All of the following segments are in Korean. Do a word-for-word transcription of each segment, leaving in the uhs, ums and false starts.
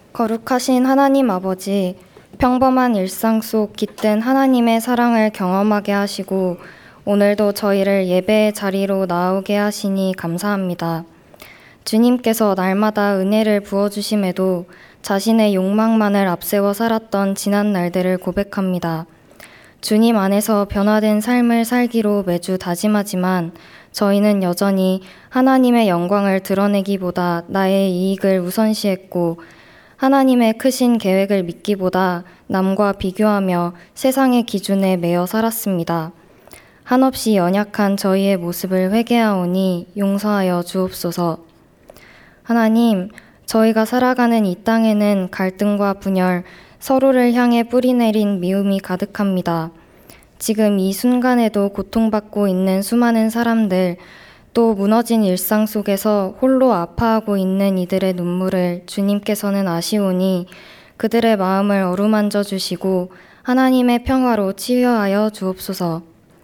거룩하신 하나님 아버지, 평범한 일상 속 깃든 하나님의 사랑을 경험하게 하시고 오늘도 저희를 예배의 자리로 나오게 하시니 감사합니다. 주님께서 날마다 은혜를 부어주심에도 자신의 욕망만을 앞세워 살았던 지난 날들을 고백합니다. 주님 안에서 변화된 삶을 살기로 매주 다짐하지만 저희는 여전히 하나님의 영광을 드러내기보다 나의 이익을 우선시했고 하나님의 크신 계획을 믿기보다 남과 비교하며 세상의 기준에 매여 살았습니다. 한없이 연약한 저희의 모습을 회개하오니 용서하여 주옵소서. 하나님, 저희가 살아가는 이 땅에는 갈등과 분열, 서로를 향해 뿌리내린 미움이 가득합니다. 지금 이 순간에도 고통받고 있는 수많은 사람들, 또 무너진 일상 속에서 홀로 아파하고 있는 이들의 눈물을 주님께서는 아시오니 그들의 마음을 어루만져 주시고 하나님의 평화로 치유하여 주옵소서.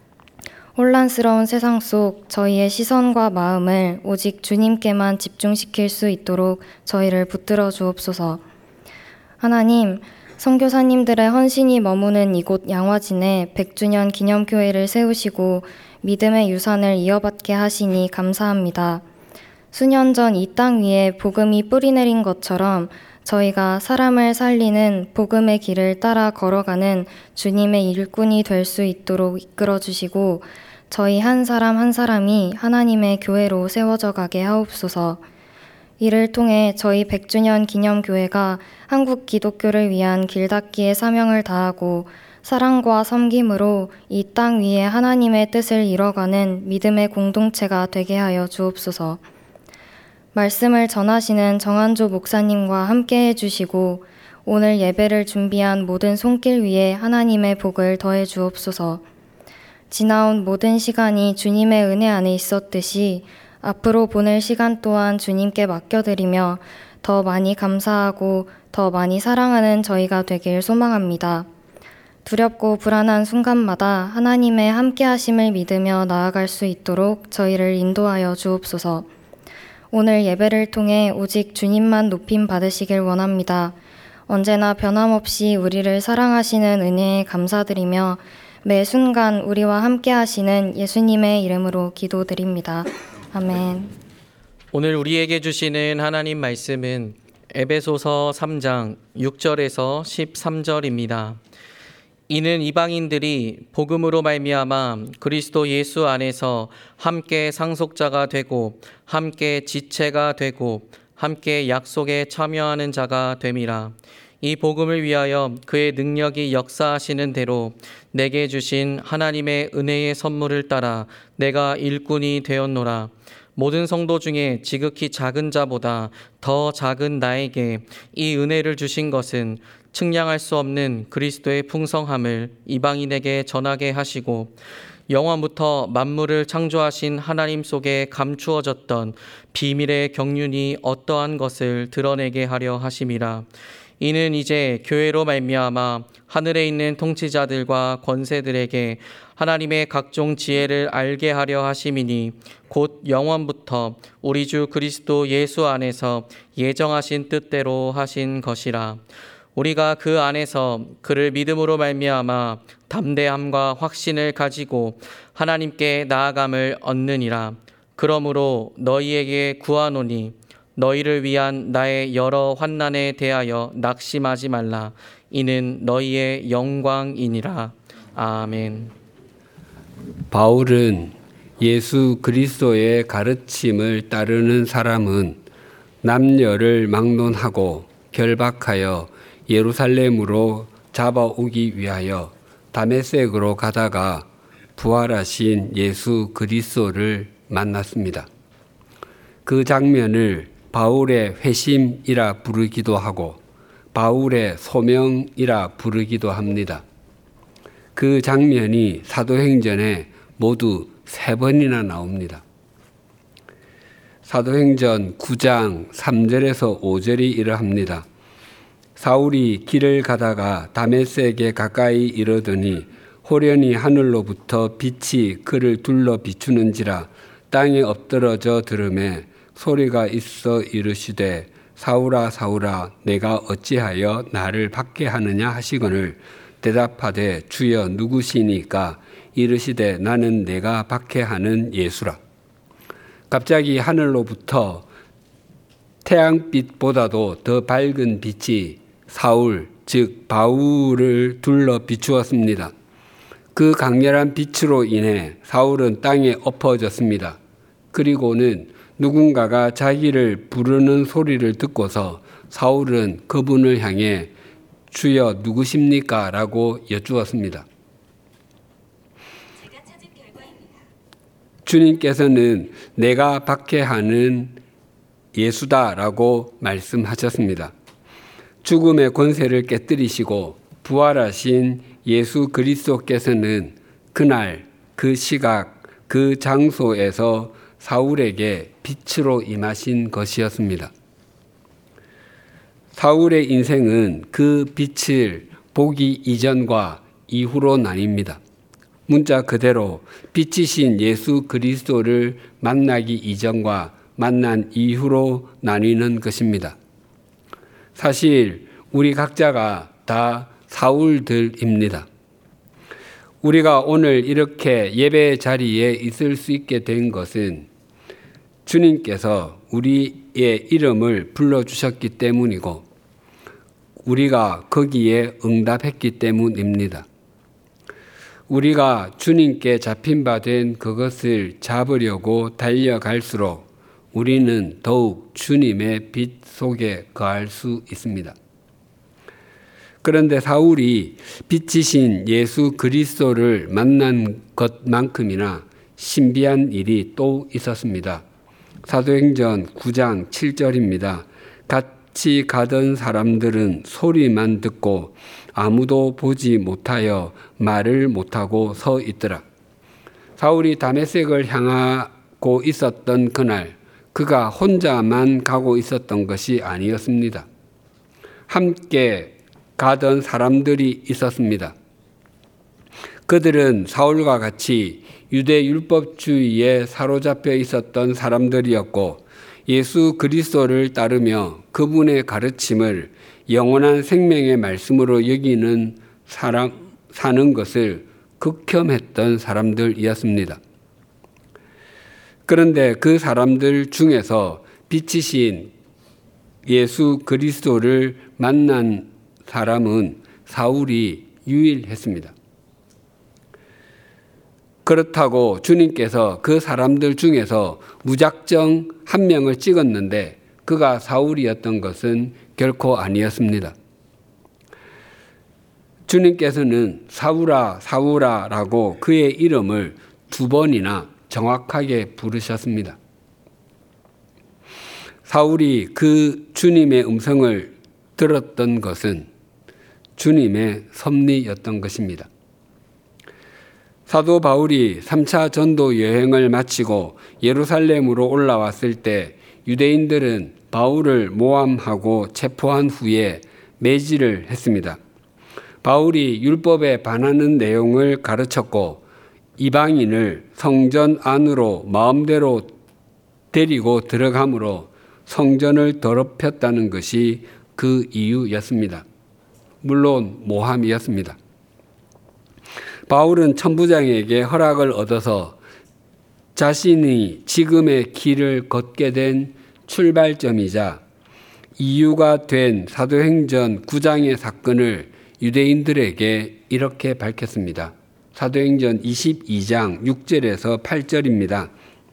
혼란스러운 세상 속 저희의 시선과 마음을 오직 주님께만 집중시킬 수 있도록 저희를 붙들어 주옵소서. 하나님, 선교사님들의 헌신이 머무는 이곳 양화진에 백 주년 기념교회를 세우시고 믿음의 유산을 이어받게 하시니 감사합니다. 수년 전 이 땅 위에 복음이 뿌리내린 것처럼 저희가 사람을 살리는 복음의 길을 따라 걸어가는 주님의 일꾼이 될 수 있도록 이끌어 주시고 저희 한 사람 한 사람이 하나님의 교회로 세워져 가게 하옵소서. 이를 통해 저희 백 주년 기념교회가 한국 기독교를 위한 길닦기의 사명을 다하고 사랑과 섬김으로 이 땅 위에 하나님의 뜻을 이뤄가는 믿음의 공동체가 되게 하여 주옵소서. 말씀을 전하시는 정한조 목사님과 함께 해주시고 오늘 예배를 준비한 모든 손길 위에 하나님의 복을 더해 주옵소서. 지나온 모든 시간이 주님의 은혜 안에 있었듯이 앞으로 보낼 시간 또한 주님께 맡겨드리며 더 많이 감사하고 더 많이 사랑하는 저희가 되길 소망합니다. 두렵고 불안한 순간마다 하나님의 함께하심을 믿으며 나아갈 수 있도록 저희를 인도하여 주옵소서. 오늘 예배를 통해 오직 주님만 높임 받으시길 원합니다. 언제나 변함없이 우리를 사랑하시는 은혜에 감사드리며 매 순간 우리와 함께하시는 예수님의 이름으로 기도드립니다. 아멘. 오늘 우리에게 주시는 하나님 말씀은 에베소서 삼 장 육 절에서 십삼 절입니다. 이는 이방인들이 복음으로 말미암아 그리스도 예수 안에서 함께 상속자가 되고 함께 지체가 되고 함께 약속에 참여하는 자가 됨이라. 이 복음을 위하여 그의 능력이 역사하시는 대로 내게 주신 하나님의 은혜의 선물을 따라 내가 일꾼이 되었노라. 모든 성도 중에 지극히 작은 자보다 더 작은 나에게 이 은혜를 주신 것은 측량할 수 없는 그리스도의 풍성함을 이방인에게 전하게 하시고 영원부터 만물을 창조하신 하나님 속에 감추어졌던 비밀의 경륜이 어떠한 것을 드러내게 하려 하심이라. 이는 이제 교회로 말미암아 하늘에 있는 통치자들과 권세들에게 하나님의 각종 지혜를 알게 하려 하심이니 곧 영원부터 우리 주 그리스도 예수 안에서 예정하신 뜻대로 하신 것이라. 우리가 그 안에서 그를 믿음으로 말미암아 담대함과 확신을 가지고 하나님께 나아감을 얻느니라. 그러므로 너희에게 구하노니 너희를 위한 나의 여러 환난에 대하여 낙심하지 말라. 이는 너희의 영광이니라. 아멘. 바울은 예수 그리스도의 가르침을 따르는 사람은 남녀를 막론하고 결박하여 예루살렘으로 잡아오기 위하여 다메섹으로 가다가 부활하신 예수 그리스도를 만났습니다. 그 장면을 바울의 회심이라 부르기도 하고 바울의 소명이라 부르기도 합니다. 그 장면이 사도행전에 모두 세 번이나 나옵니다. 사도행전 구 장 삼 절에서 오 절이 이러합니다. 사울이 길을 가다가 다메섹에 가까이 이르더니 호련히 하늘로부터 빛이 그를 둘러 비추는지라 땅에 엎드러져 들으매 소리가 있어 이르시되 사울아 사울아 내가 어찌하여 나를 박해하느냐 하시거늘 대답하되 주여 누구시니까 이르시되 나는 내가 박해하는 예수라. 갑자기 하늘로부터 태양빛보다도 더 밝은 빛이 사울 즉 바울을 둘러 비추었습니다. 그 강렬한 빛으로 인해 사울은 땅에 엎어졌습니다. 그리고는 누군가가 자기를 부르는 소리를 듣고서 사울은 그분을 향해 주여 누구십니까? 라고 여쭈었습니다. 주님께서는 내가 박해하는 예수다라고 말씀하셨습니다. 죽음의 권세를 깨뜨리시고 부활하신 예수 그리스도께서는 그날 그 시각 그 장소에서 사울에게 빛으로 임하신 것이었습니다. 사울의 인생은 그 빛을 보기 이전과 이후로 나뉩니다. 문자 그대로 빛이신 예수 그리스도를 만나기 이전과 만난 이후로 나뉘는 것입니다. 사실 우리 각자가 다 사울들입니다. 우리가 오늘 이렇게 예배 자리에 있을 수 있게 된 것은 주님께서 우리의 이름을 불러주셨기 때문이고 우리가 거기에 응답했기 때문입니다. 우리가 주님께 잡힌 바 된 그것을 잡으려고 달려갈수록 우리는 더욱 주님의 빛 속에 거할 수 있습니다. 그런데 사울이 빛이신 예수 그리스도를 만난 것만큼이나 신비한 일이 또 있었습니다. 사도행전 구 장 칠 절입니다. 같이 가던 사람들은 소리만 듣고 아무도 보지 못하여 말을 못하고 서 있더라. 사울이 다메섹을 향하고 있었던 그날 그가 혼자만 가고 있었던 것이 아니었습니다. 함께 가던 사람들이 있었습니다. 그들은 사울과 같이 유대 율법주의에 사로잡혀 있었던 사람들이었고 예수 그리스도를 따르며 그분의 가르침을 영원한 생명의 말씀으로 여기는 사람, 사는 것을 극혐했던 사람들이었습니다. 그런데 그 사람들 중에서 빛이신 예수 그리스도를 만난 사람은 사울이 유일했습니다. 그렇다고 주님께서 그 사람들 중에서 무작정 한 명을 찍었는데 그가 사울이었던 것은 결코 아니었습니다. 주님께서는 사울아 사울아 라고 그의 이름을 두 번이나 정확하게 부르셨습니다. 사울이 그 주님의 음성을 들었던 것은 주님의 섭리였던 것입니다. 사도 바울이 삼 차 전도 여행을 마치고 예루살렘으로 올라왔을 때 유대인들은 바울을 모함하고 체포한 후에 매질을 했습니다. 바울이 율법에 반하는 내용을 가르쳤고 이방인을 성전 안으로 마음대로 데리고 들어가므로 성전을 더럽혔다는 것이 그 이유였습니다. 물론 모함이었습니다. 바울은 천부장에게 허락을 얻어서 자신이 지금의 길을 걷게 된 출발점이자 이유가 된 사도행전 구 장의 사건을 유대인들에게 이렇게 밝혔습니다. 사도행전 이십이 장 육 절에서 팔 절입니다.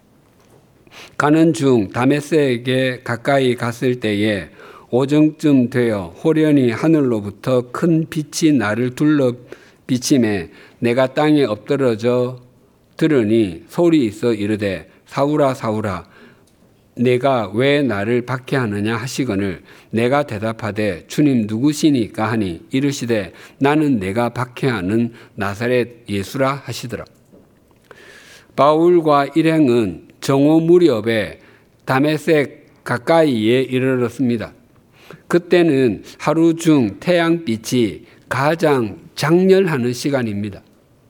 가는 중 다메섹에 가까이 갔을 때에 오정쯤 되어 호련히 하늘로부터 큰 빛이 나를 둘러 비침에 내가 땅에 엎드러져 들으니 소리 있어 이르되 사울아 사울아 내가 왜 나를 박해하느냐 하시거늘 내가 대답하되 주님 누구시니까 하니 이르시되 나는 내가 박해하는 나사렛 예수라 하시더라. 바울과 일행은 정오 무렵에 다메섹 가까이에 이르렀습니다. 그때는 하루 중 태양빛이 가장 장렬하는 시간입니다.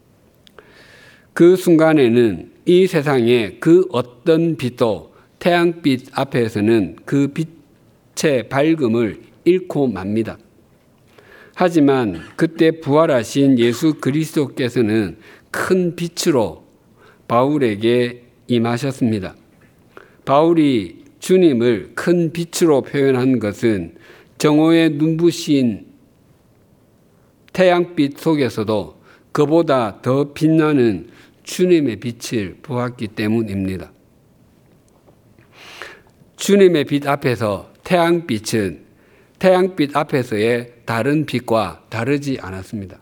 그 순간에는 이 세상의 그 어떤 빛도 태양빛 앞에서는 그 채 밝음을 잃고 맙니다. 하지만 그때 부활하신 예수 그리스도께서는 큰 빛으로 바울에게 임하셨습니다. 바울이 주님을 큰 빛으로 표현한 것은 정오의 눈부신 태양빛 속에서도 그보다 더 빛나는 주님의 빛을 보았기 때문입니다. 주님의 빛 앞에서 태양빛은 태양빛 앞에서의 다른 빛과 다르지 않았습니다.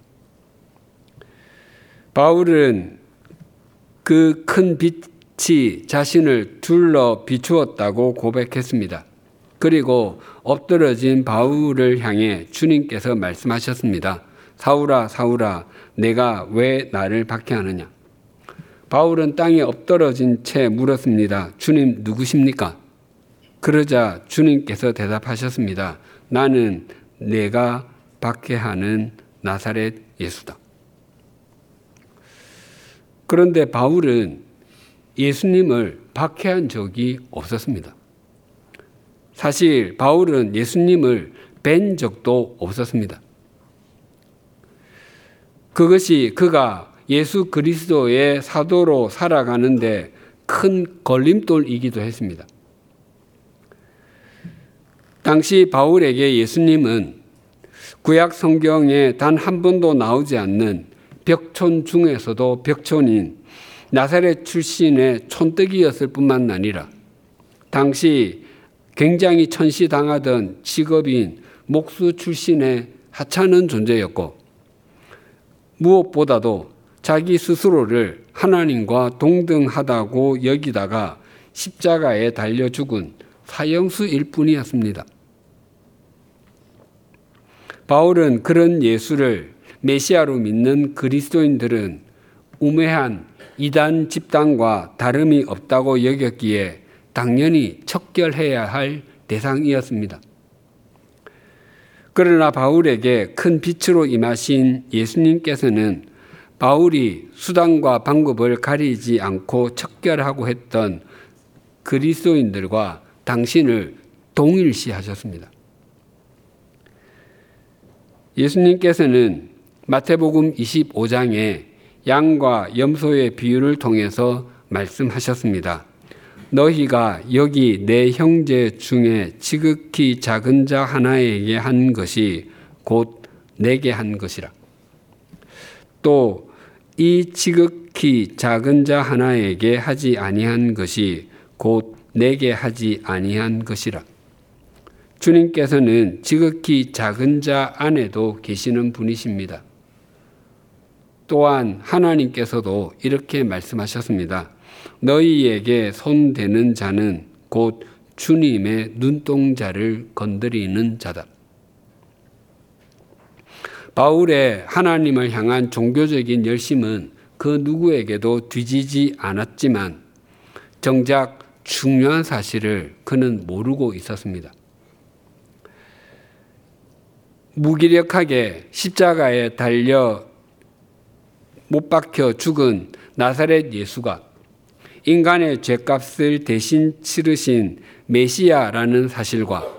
바울은 그 큰 빛이 자신을 둘러 비추었다고 고백했습니다. 그리고 엎드러진 바울을 향해 주님께서 말씀하셨습니다. 사울아, 사울아, 내가 왜 나를 박해하느냐? 바울은 땅에 엎드러진 채 물었습니다. 주님 누구십니까? 그러자 주님께서 대답하셨습니다. 나는 내가 박해하는 나사렛 예수다. 그런데 바울은 예수님을 박해한 적이 없었습니다. 사실 바울은 예수님을 뵌 적도 없었습니다. 그것이 그가 예수 그리스도의 사도로 살아가는데 큰 걸림돌이기도 했습니다. 당시 바울에게 예수님은 구약 성경에 단 한 번도 나오지 않는 벽촌 중에서도 벽촌인 나사렛 출신의 촌뜨기였을 뿐만 아니라 당시 굉장히 천시당하던 직업인 목수 출신의 하찮은 존재였고 무엇보다도 자기 스스로를 하나님과 동등하다고 여기다가 십자가에 달려 죽은 사형수일 뿐이었습니다. 바울은 그런 예수를 메시아로 믿는 그리스도인들은 우매한 이단 집단과 다름이 없다고 여겼기에 당연히 척결해야 할 대상이었습니다. 그러나 바울에게 큰 빛으로 임하신 예수님께서는 바울이 수단과 방법을 가리지 않고 척결하고 했던 그리스도인들과 당신을 동일시하셨습니다. 예수님께서는 마태복음 이십오 장에 양과 염소의 비유를 통해서 말씀하셨습니다. 너희가 여기 내 형제 중에 지극히 작은 자 하나에게 한 것이 곧 내게 한 것이라. 또 이 지극히 작은 자 하나에게 하지 아니한 것이 곧 내게 하지 아니한 것이라. 주님께서는 지극히 작은 자 안에도 계시는 분이십니다. 또한 하나님께서도 이렇게 말씀하셨습니다. 너희에게 손대는 자는 곧 주님의 눈동자를 건드리는 자다. 바울의 하나님을 향한 종교적인 열심은 그 누구에게도 뒤지지 않았지만 정작 중요한 사실을 그는 모르고 있었습니다. 무기력하게 십자가에 달려 못 박혀 죽은 나사렛 예수가 인간의 죄값을 대신 치르신 메시아라는 사실과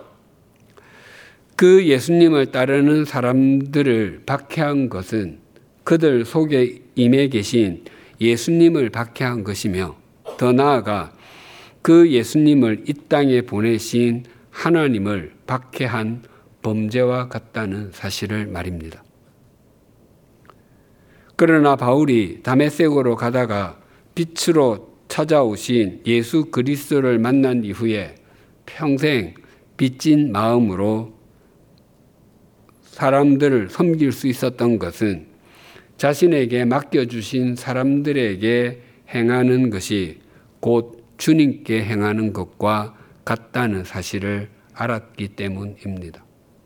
그 예수님을 따르는 사람들을 박해한 것은 그들 속에 임해 계신 예수님을 박해한 것이며 더 나아가 그 예수님을 이 땅에 보내신 하나님을 박해한 범죄와 같다는 사실을 말입니다. 그러나 바울이 다메섹으로 가다가 빛으로 찾아오신 예수 그리스도를 만난 이후에 평생 빚진 마음으로 사람들을 섬길 수 있었던 것은 자신에게 맡겨주신 사람들에게 행하는 것이 곧 주님께 행하는 것과 같다는 사실을 알았기 때문입니다.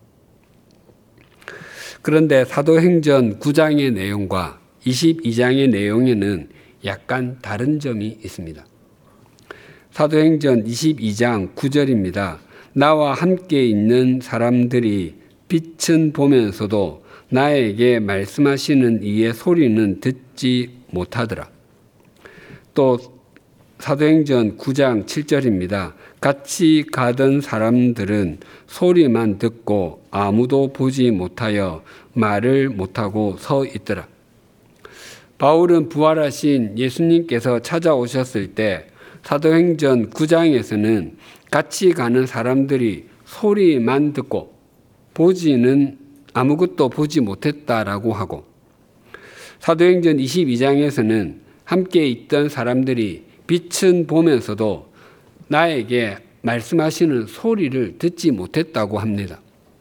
그런데 사도행전 구 장의 내용과 이십이 장의 내용에는 약간 다른 점이 있습니다. 사도행전 이십이 장 구 절입니다. 나와 함께 있는 사람들이 빛은 보면서도 나에게 말씀하시는 이의 소리는 듣지 못하더라. 또 사도행전 구 장 칠 절입니다. 같이 가던 사람들은 소리만 듣고 아무도 보지 못하여 말을 못하고 서 있더라. 바울은 부활하신 예수님께서 찾아오셨을 때 사도행전 구 장에서는 같이 가는 사람들이 소리만 듣고 보지는 아무것도 보지 못했다라고 하고, 사도행전 이십이 장에서는 함께 있던 사람들이 빛은 보면서도 나에게 말씀하시는 소리를 듣지 못했다고 합니다.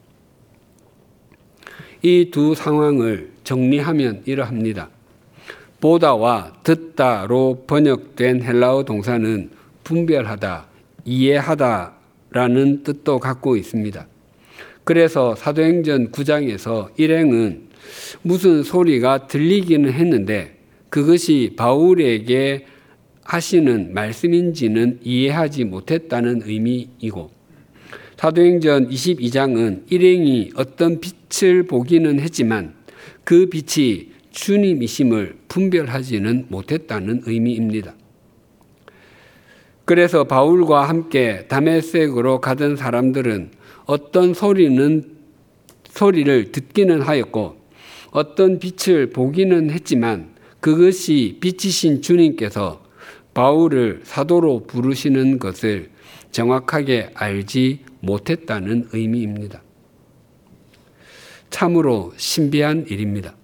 이 두 상황을 정리하면 이러합니다. 보다와 듣다로 번역된 헬라어 동사는 분별하다, 이해하다라는 뜻도 갖고 있습니다. 그래서 사도행전 구 장에서 일행은 무슨 소리가 들리기는 했는데 그것이 바울에게 하시는 말씀인지는 이해하지 못했다는 의미이고, 사도행전 이십이 장은 일행이 어떤 빛을 보기는 했지만 그 빛이 주님이심을 분별하지는 못했다는 의미입니다. 그래서 바울과 함께 다메섹으로 가던 사람들은 어떤 소리는 소리를 듣기는 하였고 어떤 빛을 보기는 했지만 그것이 빛이신 주님께서 바울을 사도로 부르시는 것을 정확하게 알지 못했다는 의미입니다. 참으로 신비한 일입니다.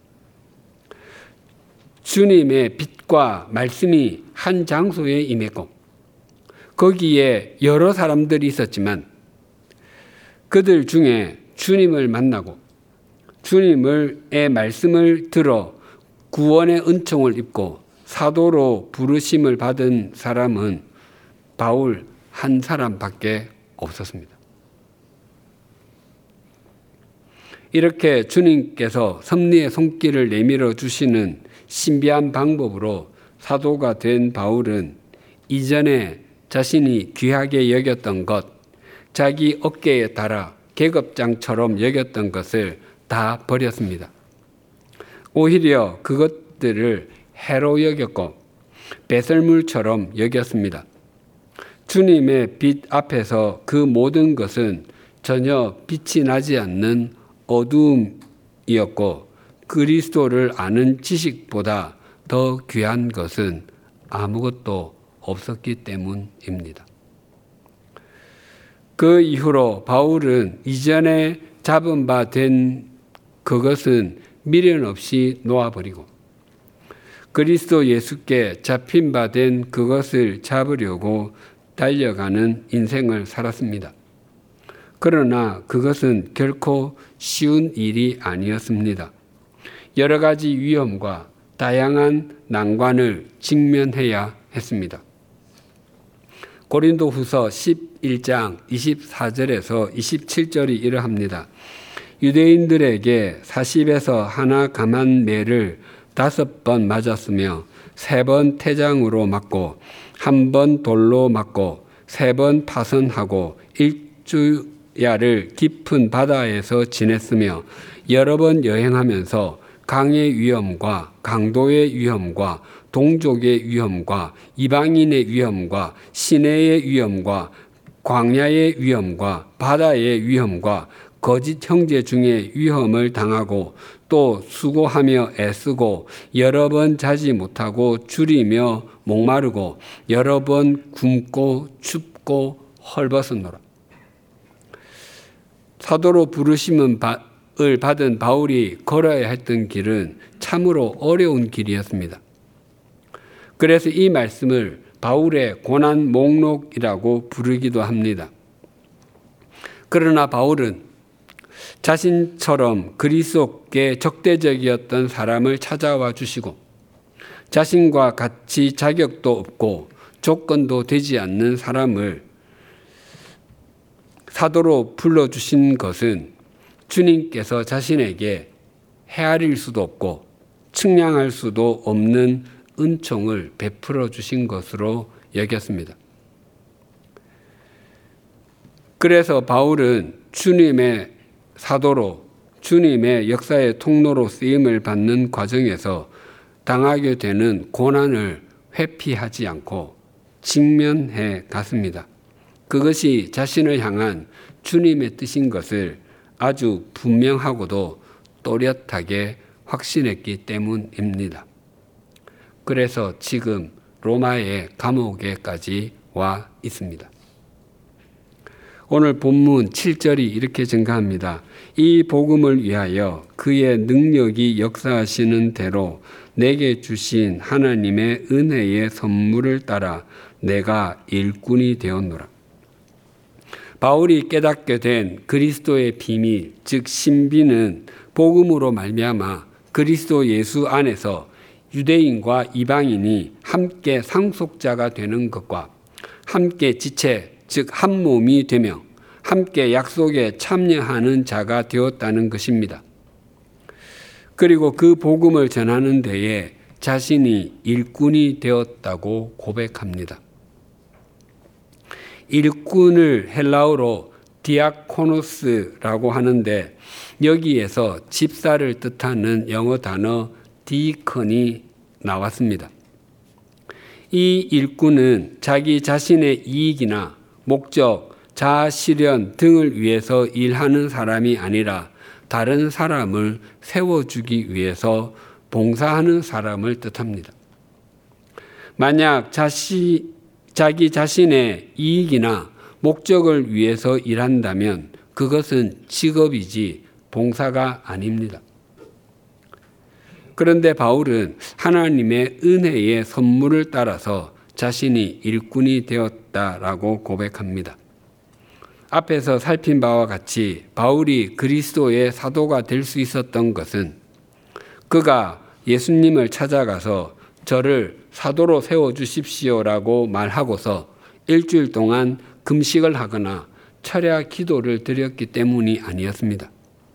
주님의 빛과 말씀이 한 장소에 임했고 거기에 여러 사람들이 있었지만 그들 중에 주님을 만나고 주님의 말씀을 들어 구원의 은총을 입고 사도로 부르심을 받은 사람은 바울 한 사람밖에 없었습니다. 이렇게 주님께서 섭리의 손길을 내밀어 주시는 신비한 방법으로 사도가 된 바울은 이전에 자신이 귀하게 여겼던 것, 자기 어깨에 달아 계급장처럼 여겼던 것을 다 버렸습니다. 오히려 그것들을 해로 여겼고 배설물처럼 여겼습니다. 주님의 빛 앞에서 그 모든 것은 전혀 빛이 나지 않는 어두움이었고 그리스도를 아는 지식보다 더 귀한 것은 아무것도 없었기 때문입니다. 그 이후로 바울은 이전에 잡은 바 된 그것은 미련 없이 놓아버리고 그리스도 예수께 잡힌 바 된 그것을 잡으려고 달려가는 인생을 살았습니다. 그러나 그것은 결코 쉬운 일이 아니었습니다. 여러 가지 위험과 다양한 난관을 직면해야 했습니다. 고린도후서 십일 장 이십사 절에서 이십칠 절이 이러합니다. 유대인들에게 사십에서 하나 감한 매를 다섯 번 맞았으며 세 번 태장으로 맞고 한 번 돌로 맞고 세 번 파선하고 일주야를 깊은 바다에서 지냈으며 여러 번 여행하면서 강의 위험과 강도의 위험과 동족의 위험과 이방인의 위험과 시내의 위험과 광야의 위험과 바다의 위험과 거짓 형제 중에 위험을 당하고 또 수고하며 애쓰고 여러 번 자지 못하고 줄이며 목마르고 여러 번 굶고 춥고 헐벗었노라. 사도로 부르심을 받은 바울이 걸어야 했던 길은 참으로 어려운 길이었습니다. 그래서 이 말씀을 바울의 고난 목록이라고 부르기도 합니다. 그러나 바울은 자신처럼 그리스도께 적대적이었던 사람을 찾아와 주시고 자신과 같이 자격도 없고 조건도 되지 않는 사람을 사도로 불러주신 것은 주님께서 자신에게 헤아릴 수도 없고 측량할 수도 없는 은총을 베풀어 주신 것으로 여겼습니다. 그래서 바울은 주님의 사도로 주님의 역사의 통로로 쓰임을 받는 과정에서 당하게 되는 고난을 회피하지 않고 직면해 갔습니다. 그것이 자신을 향한 주님의 뜻인 것을 아주 분명하고도 또렷하게 확신했기 때문입니다. 그래서 지금 로마의 감옥에까지 와 있습니다. 오늘 본문 칠 절이 이렇게 증가합니다. 이 복음을 위하여 그의 능력이 역사하시는 대로 내게 주신 하나님의 은혜의 선물을 따라 내가 일꾼이 되었노라. 바울이 깨닫게 된 그리스도의 비밀, 즉 신비는 복음으로 말미암아 그리스도 예수 안에서 유대인과 이방인이 함께 상속자가 되는 것과 함께 지체, 즉 한 몸이 되며 함께 약속에 참여하는 자가 되었다는 것입니다. 그리고 그 복음을 전하는 데에 자신이 일꾼이 되었다고 고백합니다. 일꾼을 헬라어로 디아코노스라고 하는데 여기에서 집사를 뜻하는 영어 단어 디컨이 나왔습니다. 이 일꾼은 자기 자신의 이익이나 목적, 자아 실현 등을 위해서 일하는 사람이 아니라 다른 사람을 세워주기 위해서 봉사하는 사람을 뜻합니다. 만약 자시, 자기 자신의 이익이나 목적을 위해서 일한다면 그것은 직업이지 봉사가 아닙니다. 그런데 바울은 하나님의 은혜의 선물을 따라서 자신이 일꾼이 되었다라고 고백합니다. 앞에서 살핀 바와 같이 바울이 그리스도의 사도가 될 수 있었던 것은 그가 예수님을 찾아가서 저를 사도로 세워주십시오라고 말하고서 일주일 동안 금식을 하거나 철야 기도를 드렸기 때문이 아니었습니다.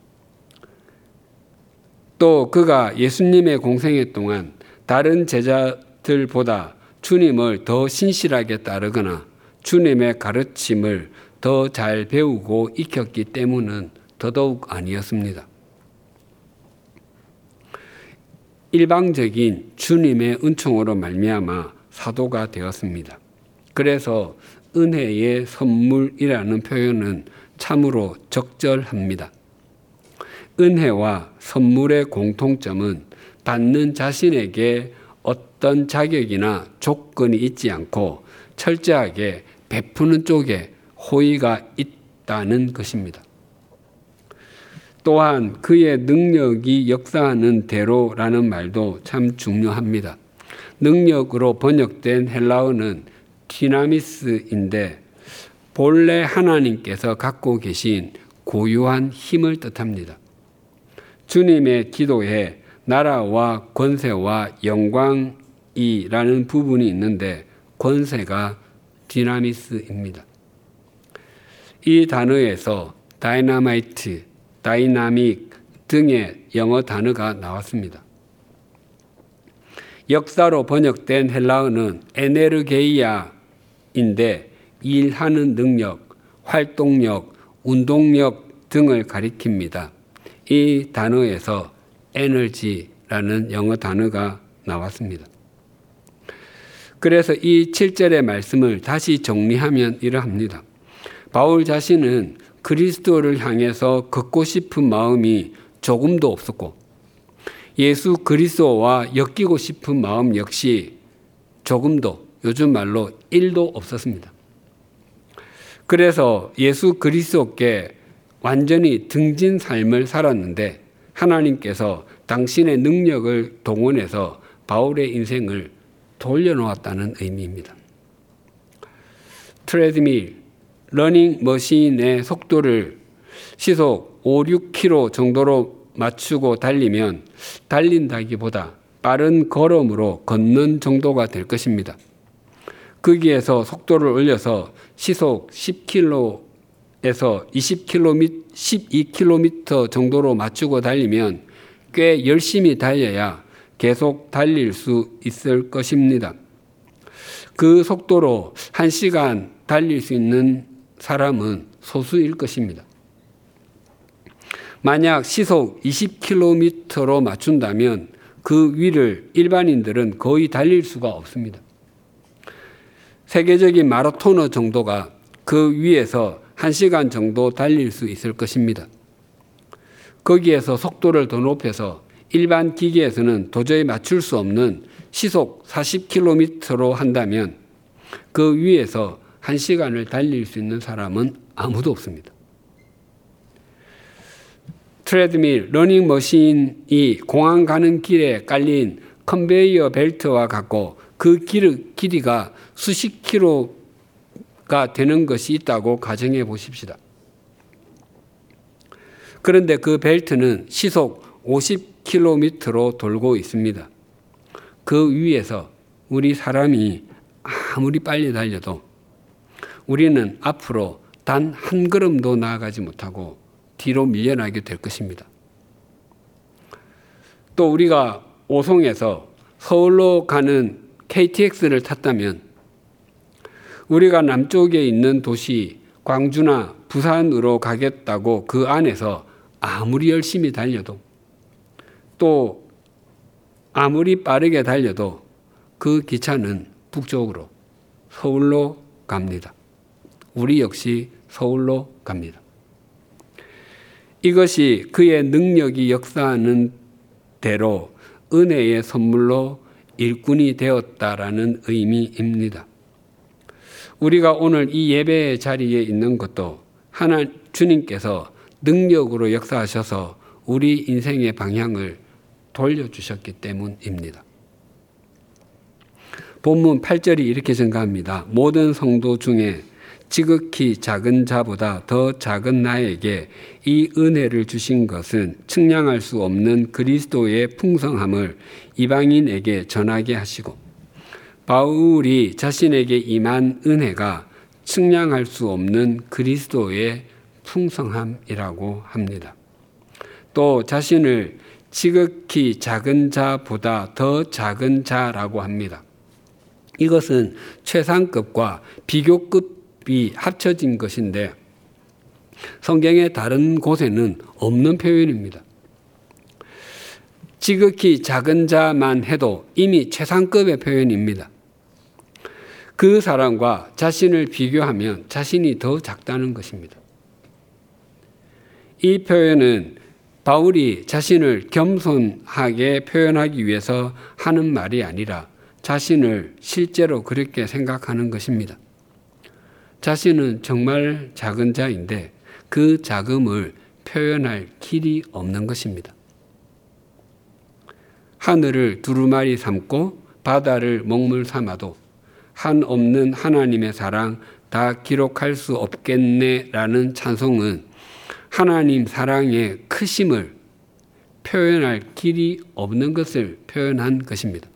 또 그가 예수님의 공생애 동안 다른 제자들보다 주님을 더 신실하게 따르거나 주님의 가르침을 더 잘 배우고 익혔기 때문은 더더욱 아니었습니다. 일방적인 주님의 은총으로 말미암아 사도가 되었습니다. 그래서 은혜의 선물이라는 표현은 참으로 적절합니다. 은혜와 선물의 공통점은 받는 자신에게 어떤 자격이나 조건이 있지 않고 철저하게 베푸는 쪽에 호의가 있다는 것입니다. 또한 그의 능력이 역사하는 대로라는 말도 참 중요합니다. 능력으로 번역된 헬라어는 디나미스인데 본래 하나님께서 갖고 계신 고유한 힘을 뜻합니다. 주님의 기도에 나라와 권세와 영광이라는 부분이 있는데 권세가 디나미스입니다. 이 단어에서 다이나마이트, 다이나믹 등의 영어 단어가 나왔습니다. 역사로 번역된 헬라어는 에네르게이아인데 일하는 능력, 활동력, 운동력 등을 가리킵니다. 이 단어에서 에너지라는 영어 단어가 나왔습니다. 그래서 이 칠 절의 말씀을 다시 정리하면 이러합니다. 바울 자신은 그리스도를 향해서 걷고 싶은 마음이 조금도 없었고 예수 그리스도와 엮이고 싶은 마음 역시 조금도, 요즘 말로 일도 없었습니다. 그래서 예수 그리스도께 완전히 등진 삶을 살았는데 하나님께서 당신의 능력을 동원해서 바울의 인생을 돌려놓았다는 의미입니다. 트레드밀, 러닝 머신의 속도를 시속 오, 육 킬로미터 정도로 맞추고 달리면 달린다기보다 빠른 걸음으로 걷는 정도가 될 것입니다. 거기에서 속도를 올려서 시속 십 킬로미터에서 이십 킬로미터, 십이 킬로미터 정도로 맞추고 달리면 꽤 열심히 달려야 계속 달릴 수 있을 것입니다. 그 속도로 한 시간 달릴 수 있는 사람은 소수일 것입니다. 만약 시속 이십 킬로미터로 맞춘다면 그 위를 일반인들은 거의 달릴 수가 없습니다. 세계적인 마라토너 정도가 그 위에서 한 시간 정도 달릴 수 있을 것입니다. 거기에서 속도를 더 높여서 일반 기계에서는 도저히 맞출 수 없는 시속 사십 킬로미터로 한다면 그 위에서 한 시간을 달릴 수 있는 사람은 아무도 없습니다. 트레드밀, 러닝머신이 공항 가는 길에 깔린 컨베이어 벨트와 같고 그 길, 길이가 수십 킬로가 되는 것이 있다고 가정해 보십시다. 그런데 그 벨트는 시속 오십 킬로미터로 돌고 있습니다. 그 위에서 우리 사람이 아무리 빨리 달려도 우리는 앞으로 단 한 걸음도 나아가지 못하고 뒤로 밀려나게 될 것입니다. 또 우리가 오송에서 서울로 가는 케이티엑스를 탔다면 우리가 남쪽에 있는 도시 광주나 부산으로 가겠다고 그 안에서 아무리 열심히 달려도 또 아무리 빠르게 달려도 그 기차는 북쪽으로 서울로 갑니다. 우리 역시 서울로 갑니다. 이것이 그의 능력이 역사하는 대로 은혜의 선물로 일꾼이 되었다라는 의미입니다. 우리가 오늘 이 예배의 자리에 있는 것도 하나 주님께서 능력으로 역사하셔서 우리 인생의 방향을 돌려주셨기 때문입니다. 본문 팔 절이 이렇게 증가합니다. 모든 성도 중에 지극히 작은 자보다 더 작은 나에게 이 은혜를 주신 것은 측량할 수 없는 그리스도의 풍성함을 이방인에게 전하게 하시고, 바울이 자신에게 임한 은혜가 측량할 수 없는 그리스도의 풍성함이라고 합니다. 또 자신을 지극히 작은 자보다 더 작은 자라고 합니다. 이것은 최상급과 비교급이 합쳐진 것인데 성경의 다른 곳에는 없는 표현입니다. 지극히 작은 자만 해도 이미 최상급의 표현입니다. 그 사람과 자신을 비교하면 자신이 더 작다는 것입니다. 이 표현은 바울이 자신을 겸손하게 표현하기 위해서 하는 말이 아니라 자신을 실제로 그렇게 생각하는 것입니다. 자신은 정말 작은 자인데 그 작음을 표현할 길이 없는 것입니다. 하늘을 두루마리 삼고 바다를 먹물 삼아도 한없는 하나님의 사랑 다 기록할 수 없겠네라는 찬송은 하나님 사랑의 크심을 표현할 길이 없는 것을 표현한 것입니다.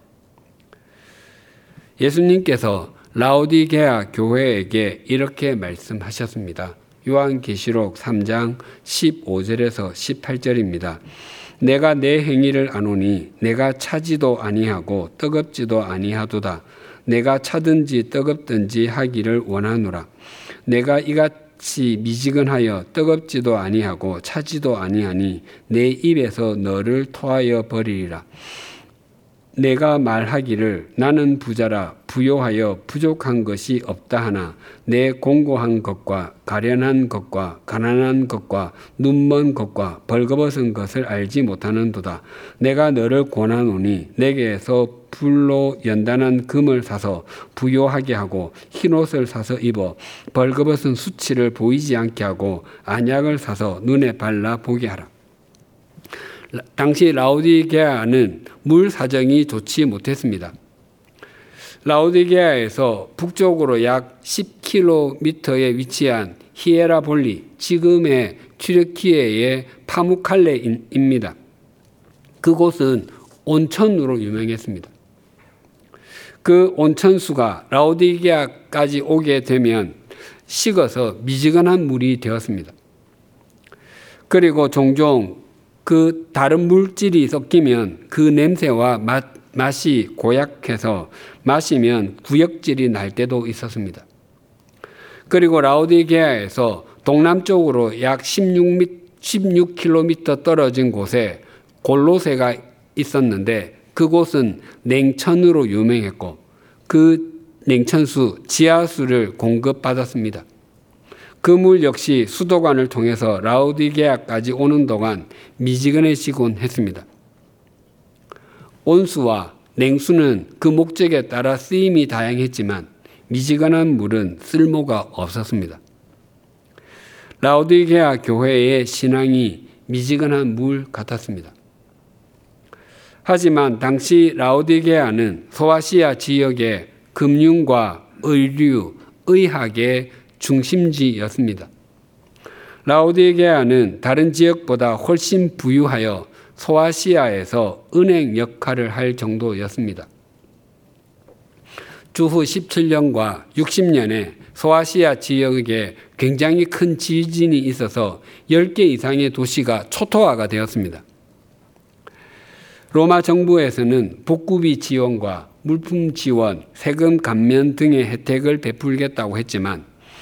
예수님께서 라오디게아 교회에게 이렇게 말씀하셨습니다. 요한계시록 삼 장 십오 절에서 십팔 절입니다. 내가 내 행위를 아노니 내가 차지도 아니하고 뜨겁지도 아니하도다. 내가 차든지 뜨겁든지 하기를 원하노라. 내가 이같이 미지근하여 뜨겁지도 아니하고 차지도 아니하니 내 입에서 너를 토하여 버리리라. 내가 말하기를 나는 부자라 부요하여 부족한 것이 없다 하나 내 공고한 것과 가련한 것과 가난한 것과 눈먼 것과 벌거벗은 것을 알지 못하는도다. 내가 너를 권하노니 내게서 불로 연단한 금을 사서 부요하게 하고 흰옷을 사서 입어 벌거벗은 수치를 보이지 않게 하고 안약을 사서 눈에 발라 보게 하라. 당시 라오디게아는 물 사정이 좋지 못했습니다. 라오디게아에서 북쪽으로 약 십 킬로미터에 위치한 히에라볼리, 지금의 튀르키예의 파무칼레입니다. 그곳은 온천으로 유명했습니다. 그 온천수가 라오디게아까지 오게 되면 식어서 미지근한 물이 되었습니다. 그리고 종종 그 다른 물질이 섞이면 그 냄새와 맛, 맛이 고약해서 마시면 구역질이 날 때도 있었습니다. 그리고 라오디게아에서 동남쪽으로 약 십육 킬로미터 떨어진 곳에 골로새가 있었는데 그곳은 냉천으로 유명했고 그 냉천수, 지하수를 공급받았습니다. 그 물 역시 수도관을 통해서 라오디게아까지 오는 동안 미지근해지곤 했습니다. 온수와 냉수는 그 목적에 따라 쓰임이 다양했지만 미지근한 물은 쓸모가 없었습니다. 라오디게아 교회의 신앙이 미지근한 물 같았습니다. 하지만 당시 라오디게아는 소아시아 지역의 금융과 의류, 의학의 중심지였습니다. 라오디게아는 다른 지역보다 훨씬 부유하여 소아시아에서 은행 역할을 할 정도였습니다. 주후 십칠 년과 육십 년에 소아시아 지역에 굉장히 큰 지진이 있어서 열 개 이상의 도시가 초토화가 되었습니다. 로마 정부에서는 복구비 지원과 물품 지원, 세금 감면 등의 혜택을 베풀겠다고 했지만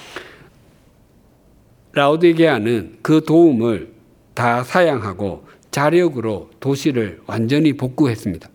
라오디게아는 그 도움을 다 사양하고 자력으로 도시를 완전히 복구했습니다.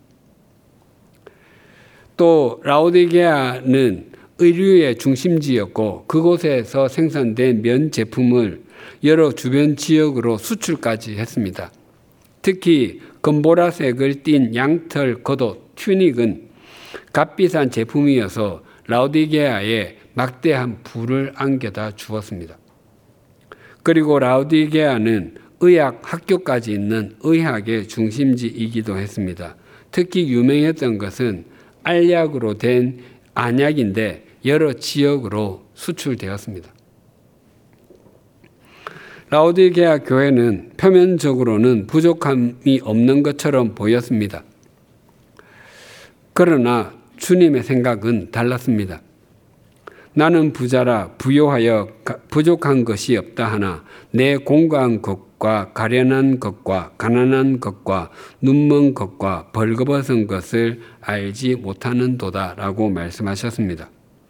또 라오디게아는 의류의 중심지였고 그곳에서 생산된 면 제품을 여러 주변 지역으로 수출까지 했습니다. 특히 검보라색을 띤 양털 겉옷 튜닉은 값비싼 제품이어서 라오디게아에 막대한 부를 안겨다 주었습니다. 그리고 라오디게아는 의학 학교까지 있는 의학의 중심지이기도 했습니다. 특히 유명했던 것은 알약으로 된 안약인데 여러 지역으로 수출되었습니다. 라오디게아 교회는 표면적으로는 부족함이 없는 것처럼 보였습니다. 그러나 주님의 생각은 달랐습니다. 나는 부자라 부요하여 부족한 것이 없다 하나 내 공고한 것과 가련한 것과 가난한 것과 눈먼 것과 벌거벗은 것을 알지 못하는도다 라고 말씀하셨습니다.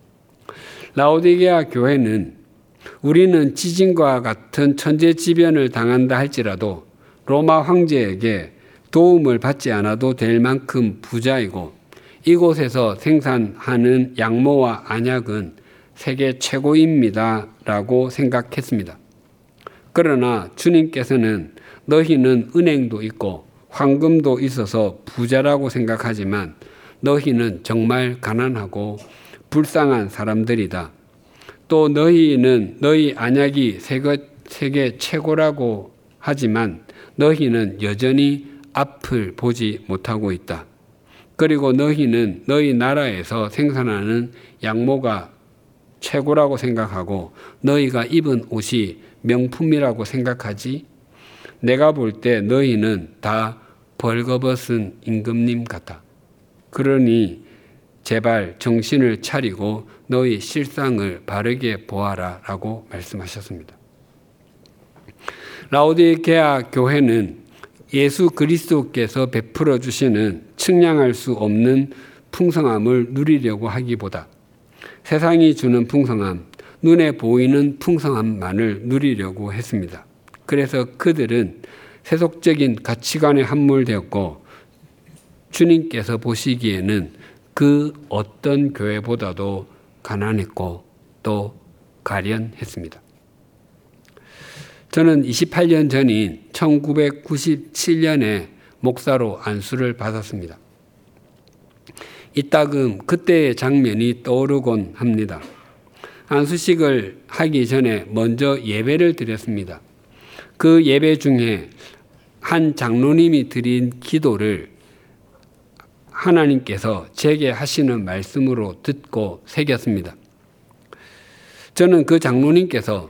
라오디게아 교회는 우리는 지진과 같은 천재지변을 당한다 할지라도 로마 황제에게 도움을 받지 않아도 될 만큼 부자이고 이곳에서 생산하는 양모와 안약은 세계 최고입니다 라고 생각했습니다. 그러나 주님께서는 너희는 은행도 있고 황금도 있어서 부자라고 생각하지만 너희는 정말 가난하고 불쌍한 사람들이다. 또 너희는 너희 안약이 세계 최고라고 하지만 너희는 여전히 앞을 보지 못하고 있다. 그리고 너희는 너희 나라에서 생산하는 양모가 최고라고 생각하고 너희가 입은 옷이 명품이라고 생각하지? 내가 볼 때 너희는 다 벌거벗은 임금님 같아. 그러니 제발 정신을 차리고 너희 실상을 바르게 보아라 라고 말씀하셨습니다. 라오디게아 교회는 예수 그리스도께서 베풀어 주시는 측량할 수 없는 풍성함을 누리려고 하기보다 세상이 주는 풍성함, 눈에 보이는 풍성함만을 누리려고 했습니다. 그래서 그들은 세속적인 가치관에 함몰되었고 주님께서 보시기에는 그 어떤 교회보다도 가난했고 또 가련했습니다. 저는 이십팔 년 전인 천구백구십칠 년에 목사로 안수를 받았습니다. 이따금 그때의 장면이 떠오르곤 합니다. 안수식을 하기 전에 먼저 예배를 드렸습니다. 그 예배 중에 한 장로님이 드린 기도를 하나님께서 제게 하시는 말씀으로 듣고 새겼습니다. 저는 그 장로님께서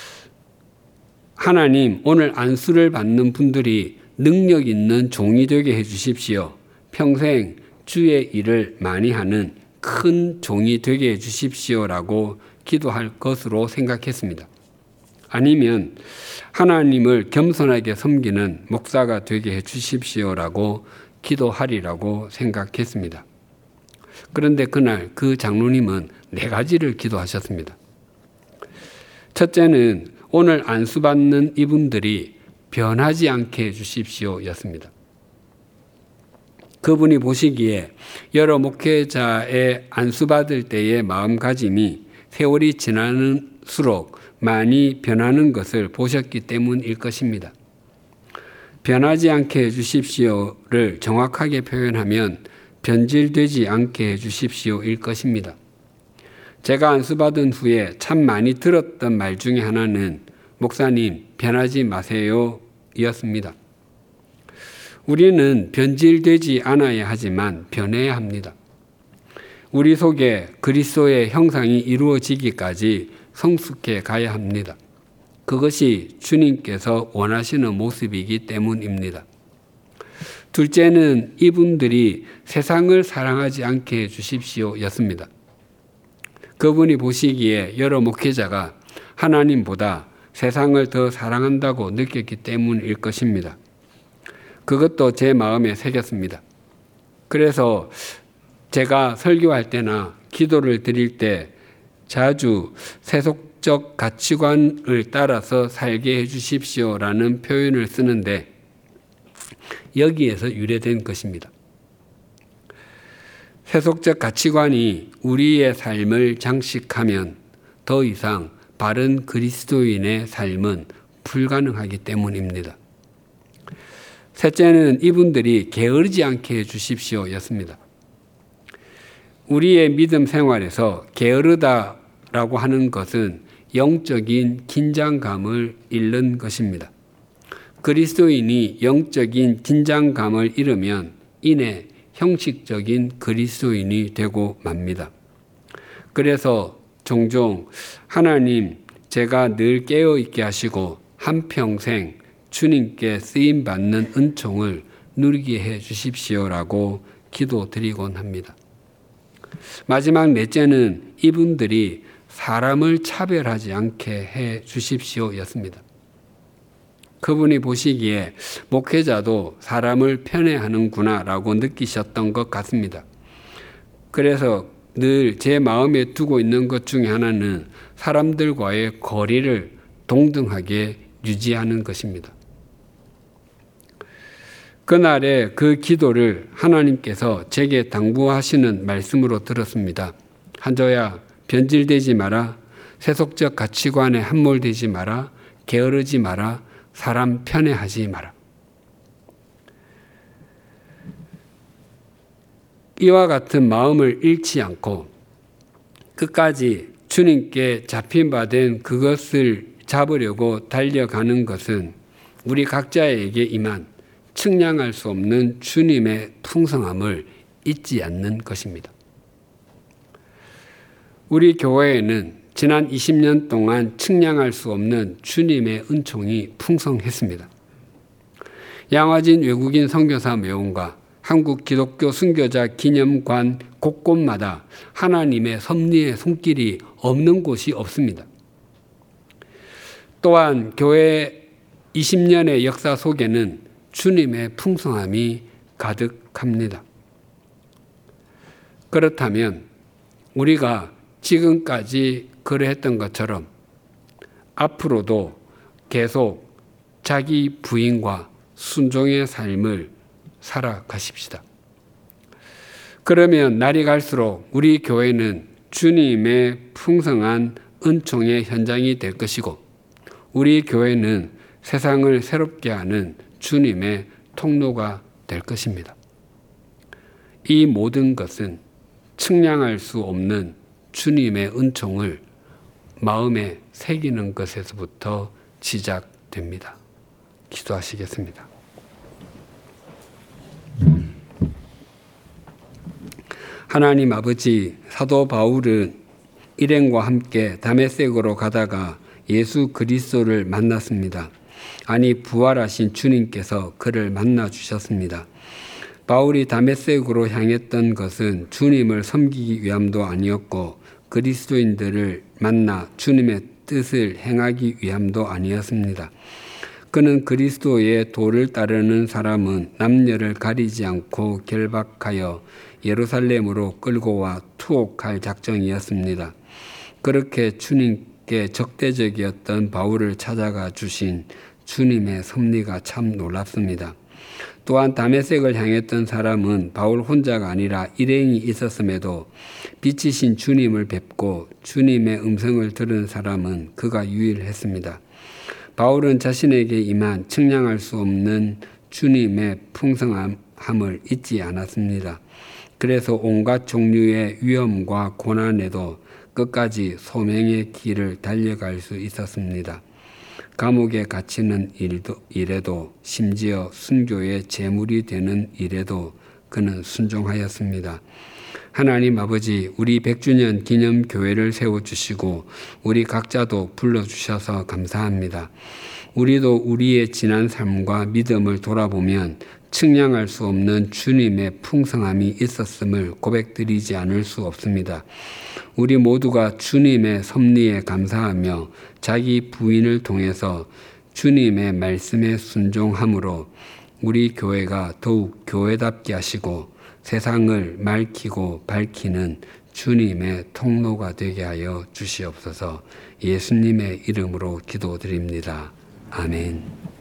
하나님, 오늘 안수를 받는 분들이 능력 있는 종이 되게 해주십시오. 평생 주의 일을 많이 하는 큰 종이 되게 해주십시오라고 기도할 것으로 생각했습니다. 아니면 하나님을 겸손하게 섬기는 목사가 되게 해주십시오라고 기도하리라고 생각했습니다. 그런데 그날 그 장로님은 네 가지를 기도하셨습니다. 첫째는 오늘 안수받는 이분들이 변하지 않게 해주십시오 였습니다. 그분이 보시기에 여러 목회자의 안수받을 때의 마음가짐이 세월이 지날수록 많이 변하는 것을 보셨기 때문일 것입니다. 변하지 않게 해주십시오를 정확하게 표현하면 변질되지 않게 해주십시오일 것입니다. 제가 안수받은 후에 참 많이 들었던 말 중에 하나는 목사님 변하지 마세요 이었습니다. 우리는 변질되지 않아야 하지만 변해야 합니다. 우리 속에 그리스도의 형상이 이루어지기까지 성숙해 가야 합니다. 그것이 주님께서 원하시는 모습이기 때문입니다. 둘째는 이분들이 세상을 사랑하지 않게 해주십시오였습니다. 그분이 보시기에 여러 목회자가 하나님보다 세상을 더 사랑한다고 느꼈기 때문일 것입니다. 그것도 제 마음에 새겼습니다. 그래서 제가 설교할 때나 기도를 드릴 때 자주 세속적 가치관을 따라서 살게 해주십시오라는 표현을 쓰는데 여기에서 유래된 것입니다. 세속적 가치관이 우리의 삶을 장식하면 더 이상 바른 그리스도인의 삶은 불가능하기 때문입니다. 셋째는 이분들이 게으르지 않게 해주십시오였습니다. 우리의 믿음 생활에서 게으르다라고 하는 것은 영적인 긴장감을 잃는 것입니다. 그리스도인이 영적인 긴장감을 잃으면 이내 형식적인 그리스도인이 되고 맙니다. 그래서 종종 하나님 제가 늘 깨어있게 하시고 한평생 주님께 쓰임받는 은총을 누리게 해 주십시오라고 기도드리곤 합니다. 마지막 넷째는 이분들이 사람을 차별하지 않게 해 주십시오였습니다. 그분이 보시기에 목회자도 사람을 편애하는구나 라고 느끼셨던 것 같습니다. 그래서 늘 제 마음에 두고 있는 것 중에 하나는 사람들과의 거리를 동등하게 유지하는 것입니다. 그날의 그 기도를 하나님께서 제게 당부하시는 말씀으로 들었습니다. 한조야, 변질되지 마라. 세속적 가치관에 함몰되지 마라. 게으르지 마라. 사람 편애하지 마라. 이와 같은 마음을 잃지 않고 끝까지 주님께 잡힌 바 된 그것을 잡으려고 달려가는 것은 우리 각자에게 임한 측량할 수 없는 주님의 풍성함을 잊지 않는 것입니다. 우리 교회에는 지난 이십 년 동안 측량할 수 없는 주님의 은총이 풍성했습니다. 양화진 외국인 선교사 묘원과 한국 기독교 순교자 기념관 곳곳마다 하나님의 섭리의 손길이 없는 곳이 없습니다. 또한 교회 이십 년의 역사 속에는 주님의 풍성함이 가득합니다. 그렇다면 우리가 지금까지 그러했던 것처럼 앞으로도 계속 자기 부인과 순종의 삶을 살아가십시다. 그러면 날이 갈수록 우리 교회는 주님의 풍성한 은총의 현장이 될 것이고 우리 교회는 세상을 새롭게 하는 주님의 통로가 될 것입니다. 이 모든 것은 측량할 수 없는 주님의 은총을 마음에 새기는 것에서부터 시작됩니다. 기도하시겠습니다. 하나님 아버지, 사도 바울은 일행과 함께 다메섹으로 가다가 예수 그리스도를 만났습니다. 아니 부활하신 주님께서 그를 만나 주셨습니다. 바울이 다메섹으로 향했던 것은 주님을 섬기기 위함도 아니었고 그리스도인들을 만나 주님의 뜻을 행하기 위함도 아니었습니다. 그는 그리스도의 도를 따르는 사람은 남녀를 가리지 않고 결박하여 예루살렘으로 끌고 와 투옥할 작정이었습니다. 그렇게 주님께 적대적이었던 바울을 찾아가 주신 주님의 섭리가 참 놀랍습니다. 또한 다메섹을 향했던 사람은 바울 혼자가 아니라 일행이 있었음에도 빛이신 주님을 뵙고 주님의 음성을 들은 사람은 그가 유일했습니다. 바울은 자신에게 임한 측량할 수 없는 주님의 풍성함을 잊지 않았습니다. 그래서 온갖 종류의 위험과 고난에도 끝까지 소명의 길을 달려갈 수 있었습니다. 감옥에 갇히는 일도, 일에도 심지어 순교의 제물이 되는 일에도 그는 순종하였습니다. 하나님 아버지, 우리 백 주년 기념 교회를 세워주시고 우리 각자도 불러주셔서 감사합니다. 우리도 우리의 지난 삶과 믿음을 돌아보면 측량할 수 없는 주님의 풍성함이 있었음을 고백드리지 않을 수 없습니다. 우리 모두가 주님의 섭리에 감사하며 자기 부인을 통해서 주님의 말씀에 순종함으로 우리 교회가 더욱 교회답게 하시고 세상을 맑히고 밝히는 주님의 통로가 되게 하여 주시옵소서. 예수님의 이름으로 기도드립니다. 아멘.